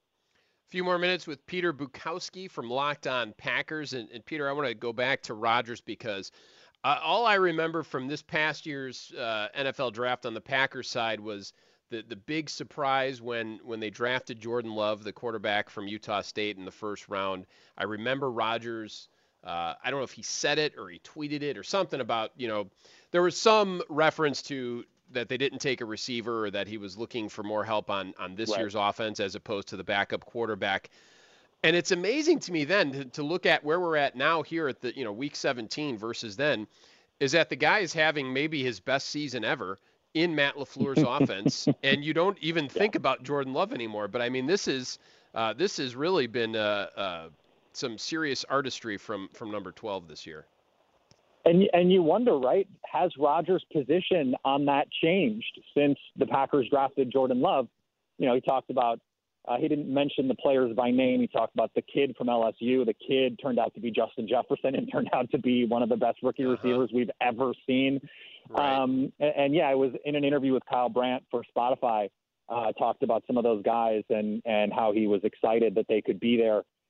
A few more minutes with Peter Bukowski from Locked On Packers. And, and Peter, I want to go back to Rodgers, because uh, all I remember from this past year's uh, N F L draft on the Packers side was the the big surprise when, when they drafted Jordan Love, the quarterback from Utah State, in the first round. I remember Rodgers, uh, I don't know if he said it or he tweeted it or something about, you know, there was some reference to that they didn't take a receiver, or that he was looking for more help on, on this right. year's offense as opposed to the backup quarterback. And it's amazing to me then to, to look at where we're at now here at the, you know, week seventeen versus then, is that the guy is having maybe his best season ever in Matt LaFleur's offense, and you don't even think yeah. about Jordan Love anymore. But I mean, this is uh, this has really been uh, uh, some serious artistry from from number twelve this year. And and you wonder, right? Has Rodgers' position on that changed since the Packers drafted Jordan Love? You know, he talked about uh, he didn't mention the players by name. He talked about the kid from L S U. The kid turned out to be Justin Jefferson, and turned out to be one of the best rookie uh-huh. receivers we've ever seen. Right. Um, and, and yeah, I was in an interview with Kyle Brandt for Spotify. Uh, talked about some of those guys and and how he was excited that they could be there.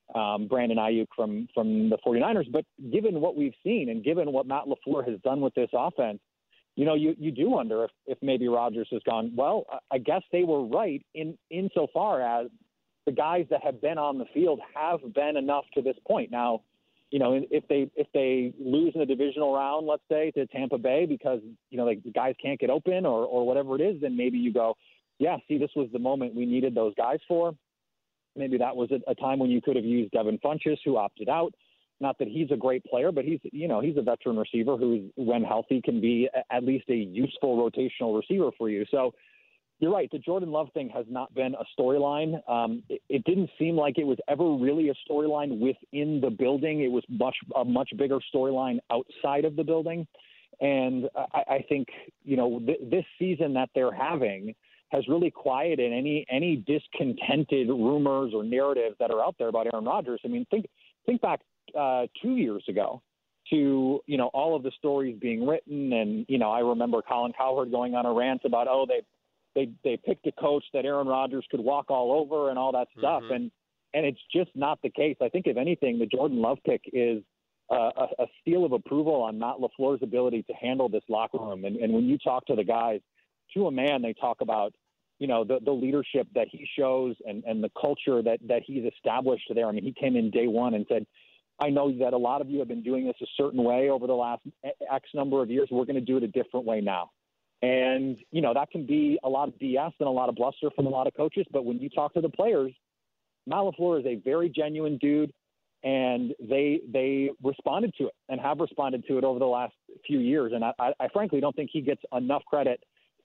um, Brandon Ayuk from, from the 49ers. But given what we've seen and given what Matt LaFleur has done with this offense, you know, you, you do wonder if, if maybe Rodgers has gone, well, I guess they were right in insofar as the guys that have been on the field have been enough to this point. Now, you know, if they if they lose in the divisional round, let's say, to Tampa Bay because, you know, like the guys can't get open or, or whatever it is, then maybe you go, yeah, see, this was the moment we needed those guys for. Maybe that was a, a time when you could have used Devin Funchess, who opted out. Not that he's a great player, but he's, you know, he's a veteran receiver who, when healthy, can be at least a useful rotational receiver for you. So you're right. The Jordan Love thing has not been a storyline. Um, it, it didn't seem like it was ever really a storyline within the building. It was much a much bigger storyline outside of the building. And I, I think, you know, th- this season that they're having has really quieted any any discontented rumors or narratives that are out there about Aaron Rodgers. I mean, think think back uh, two years ago to, you know, all of the stories being written. And, you know, I remember Colin Cowherd going on a rant about, oh, they they they picked a coach that Aaron Rodgers could walk all over and all that stuff. Mm-hmm. And and it's just not the case. I think, if anything, the Jordan Love pick is uh, a, a seal of approval on Matt LaFleur's ability to handle this locker room. And, and when you talk to the guys, to a man, they talk about, you know, the, the leadership that he shows and, and the culture that, that he's established there. I mean, he came in day one and said, I know that a lot of you have been doing this a certain way over the last X number of years. We're going to do it a different way now. And, you know, that can be a lot of B S and a lot of bluster from a lot of coaches. But when you talk to the players, Matt LaFleur is a very genuine dude, and they they responded to it and have responded to it over the last few years. And I, I, I frankly don't think he gets enough credit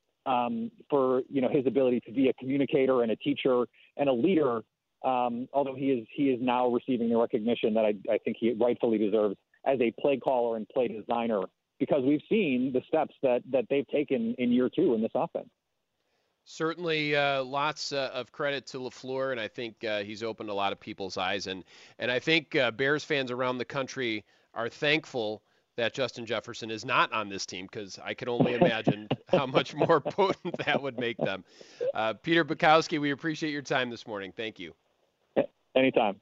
um, for, you know, his ability to be a communicator and a teacher and a leader. Um, although he is he is now receiving the recognition that I, I think he rightfully deserves as a play caller and play designer, because we've seen the steps that, that they've taken in year two in this offense. Certainly uh, lots uh, of credit to LaFleur, and I think uh, he's opened a lot of people's eyes. And, and I think uh, Bears fans around the country are thankful that Justin Jefferson is not on this team, because I can only imagine how much more potent that would make them. Uh, Peter Bukowski, we appreciate your time this morning. Thank you. Anytime.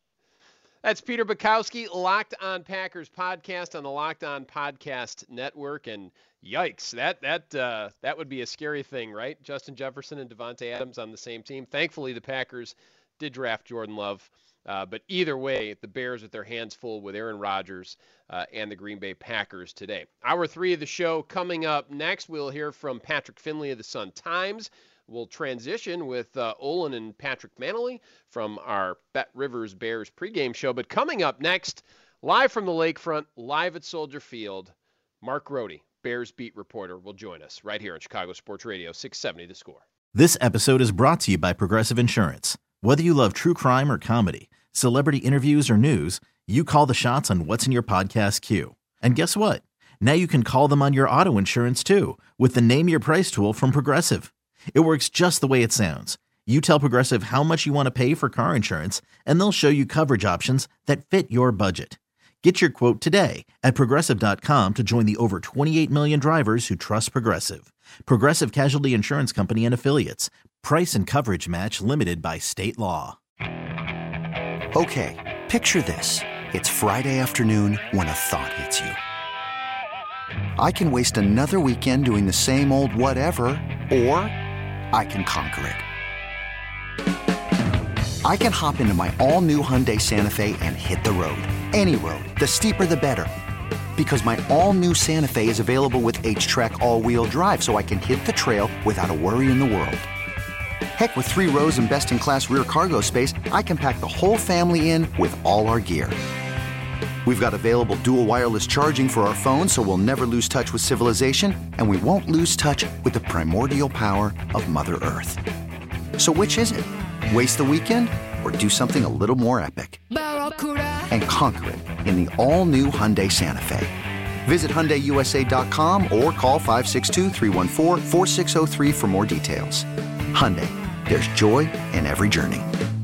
That's Peter Bukowski, Locked On Packers podcast on the Locked On Podcast Network. And yikes, that that uh, that would be a scary thing, right? Justin Jefferson and Devontae Adams on the same team. Thankfully, the Packers did draft Jordan Love. Uh, but either way, the Bears with their hands full with Aaron Rodgers uh, and the Green Bay Packers today. Hour three of the show coming up next. We'll hear from Patrick Finley of the Sun-Times. We'll transition with uh, Olin and Patrick Manley from our Bet Rivers Bears pregame show. But coming up next, live from the lakefront, live at Soldier Field, Mark Grody, Bears beat reporter, will join us right here on Chicago Sports Radio, six seventy The Score. This episode is brought to you by Progressive Insurance. Whether you love true crime or comedy, celebrity interviews or news, you call the shots on what's in your podcast queue. And guess what? Now you can call them on your auto insurance too with the Name Your Price tool from Progressive. It works just the way it sounds. You tell Progressive how much you want to pay for car insurance, and they'll show you coverage options that fit your budget. Get your quote today at Progressive dot com to join the over twenty-eight million drivers who trust Progressive. Progressive Casualty Insurance Company and Affiliates. Price and coverage match limited by state law. Okay, picture this. It's Friday afternoon when a thought hits you. I can waste another weekend doing the same old whatever, or I can conquer it. I can hop into my all-new Hyundai Santa Fe and hit the road. Any road. The steeper, the better. Because my all-new Santa Fe is available with H-Track all-wheel drive, so I can hit the trail without a worry in the world. Heck, with three rows and best-in-class rear cargo space, I can pack the whole family in with all our gear. We've got available dual wireless charging for our phones, so we'll never lose touch with civilization, and we won't lose touch with the primordial power of Mother Earth. So which is it? Waste the weekend or do something a little more epic? And conquer it in the all-new Hyundai Santa Fe. Visit Hyundai U S A dot com or call five six two, three one four, four six zero three for more details. Hyundai, there's joy in every journey.